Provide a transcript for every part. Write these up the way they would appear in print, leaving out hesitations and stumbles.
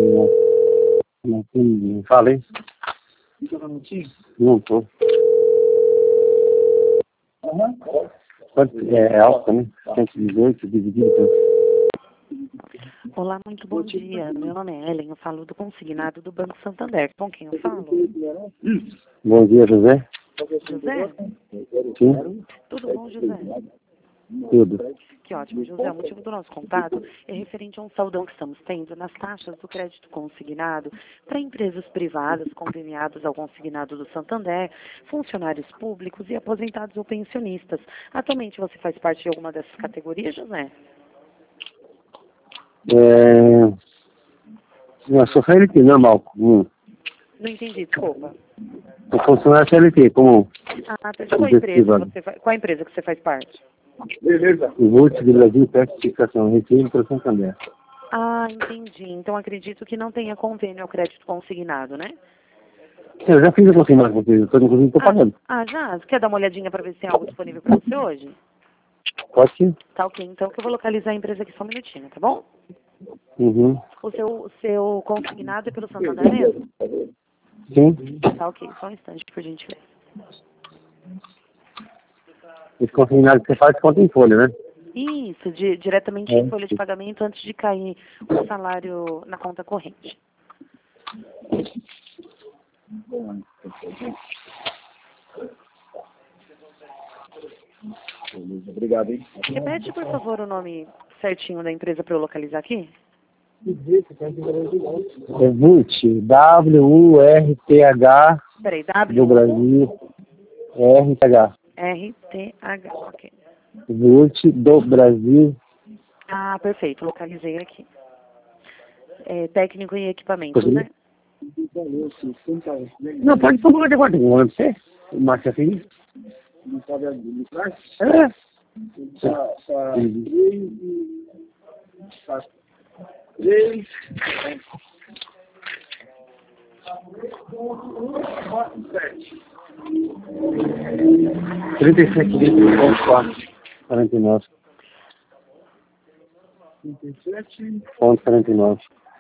Não tem ninguém. Falei? Não tô. É alta, né? 118 dividido por... Olá, muito bom dia. Meu nome é Ellen, eu falo do consignado do Banco Santander. Com quem eu falo? Bom dia, José. José? Sim, Tudo bom, José? tudo. Que ótimo, José. O motivo do nosso contato é referente a um saldão que estamos tendo nas taxas do crédito consignado para empresas privadas conveniadas ao consignado do Santander, funcionários públicos e aposentados ou pensionistas. Atualmente você faz parte de alguma dessas categorias, José? Eu sou CLT, normal, comum. Não entendi, desculpa. Eu funcionário CLT, comum. Ah, tá. De qual empresa qual empresa que você faz parte? Beleza. O Vult do Brasil, certificação, receita para Santander. Ah, entendi. Então acredito que não tenha convênio ao crédito consignado, né? Eu já fiz a consignado com vocês, inclusive estou pagando. Já? Você quer dar uma olhadinha para ver se tem algo disponível para você hoje? Pode sim? Tá ok, então que eu vou localizar a empresa aqui só um minutinho, tá bom? Uhum. O seu consignado é pelo Santander mesmo? Sim. Tá ok, só um instante, por gentileza. Esse consignado que você faz conta em folha, né? Isso, diretamente em folha de pagamento antes de cair o salário na conta corrente. Obrigado, hein? Repete, por favor, o nome certinho da empresa para eu localizar aqui. É Vult, W-U-R-T-H Peraí, do Brasil, R-T-H. W-R-T-H, ok. Vult do Brasil. Ah, perfeito, localizei aqui. É, técnico em equipamentos, né? Não, pode pôr o negócio do ano, você? Márcia Filho? Não sabe administrar? É. Três. 37 litros, 49. 37,49.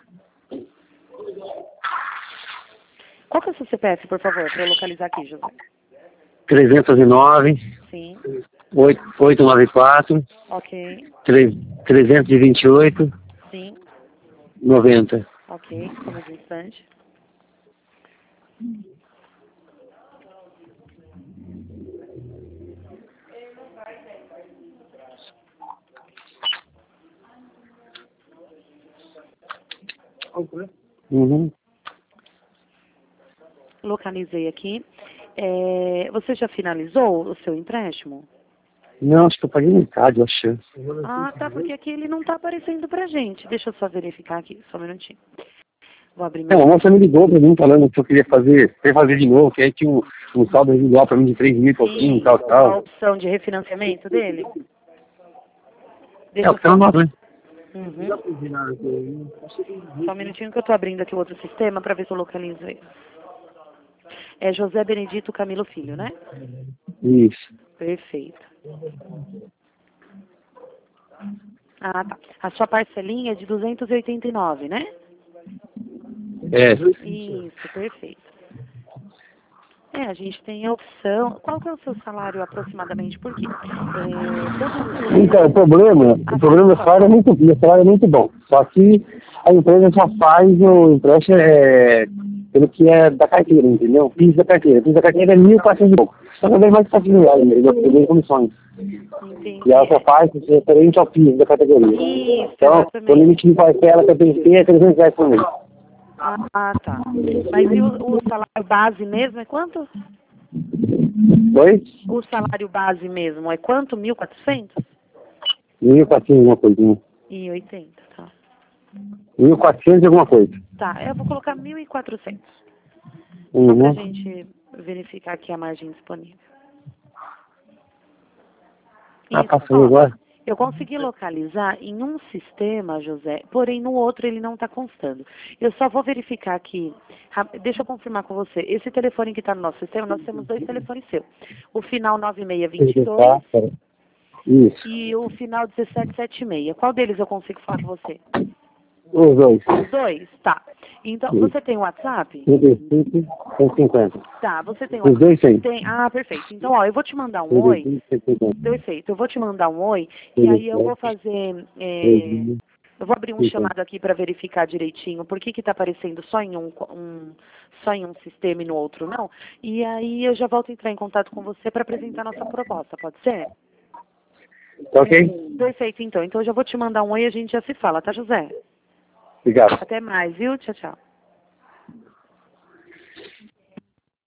Qual que é o seu CPF, por favor, para eu localizar aqui, José? 309. Sim. 894. Ok. 328. Sim. 90. Ok, só mais um instante. Uhum. Localizei aqui. Você já finalizou o seu empréstimo? Não, acho que eu paguei metade, eu acho. Ah, tá, porque aqui ele não tá aparecendo pra gente. Deixa eu só verificar aqui, só um minutinho. Vou abrir meu... Não, a moça me ligou pra mim falando que eu queria fazer de novo, que aí tinha um saldo residual pra mim de 3 mil e pouquinho, Sim, tal. a opção de refinanciamento dele? Deixa eu É, opção nova, né? Uhum. Só um minutinho que eu tô abrindo aqui o outro sistema pra ver se eu localizo ele. É José Benedito Camilo Filho, né? Isso. Perfeito. Ah, tá. A sua parcelinha é de 289, né? É. Isso, perfeito. A gente tem a opção... Qual que é o seu salário aproximadamente? Por quê? Todos os meses... Então, o problema do salário é muito bom. Só que a empresa só faz o empréstimo pelo que é da carteira, entendeu? O piso da carteira. O piso da carteira é 1.400 e pouco. Só que mais de 400 reais, entendeu? Eu tenho comissões. Entendi. E ela só faz referente ao piso da categoria. Isso, então, exatamente. o limite de parcela que eu tenho que ter é 300 reais por mês. Ah, tá. Mas e o salário base mesmo é quanto? Oi? O salário base mesmo é quanto? 1.400? 1.400 alguma coisinha. E 80, tá. 1.400 alguma coisa. Tá, eu vou colocar 1.400. Só Uhum. pra gente verificar aqui a margem disponível. Passou agora. Eu consegui localizar em um sistema, José, porém no outro ele não está constando. Eu só vou verificar aqui, deixa eu confirmar com você. Esse telefone que está no nosso sistema, nós temos 2 telefones seus. O final 9622 Isso. e o final 1776. Qual deles eu consigo falar com você? Os dois. Os dois? Tá. Então, você tem WhatsApp? 35, 150. Tá, você tem Os WhatsApp? dois tem. Tem. Ah, perfeito. Então, ó, eu vou te mandar um oi. 35, 150. Perfeito. Eu vou te mandar um oi e aí eu vou fazer... eu vou abrir um chamado aqui para verificar direitinho por que está aparecendo só em só em um sistema e no outro não. E aí eu já volto a entrar em contato com você para apresentar nossa proposta, pode ser? Tá ok? Perfeito, então. Então eu já vou te mandar um oi e a gente já se fala, tá, José? Obrigado. Até mais, viu? Tchau, tchau.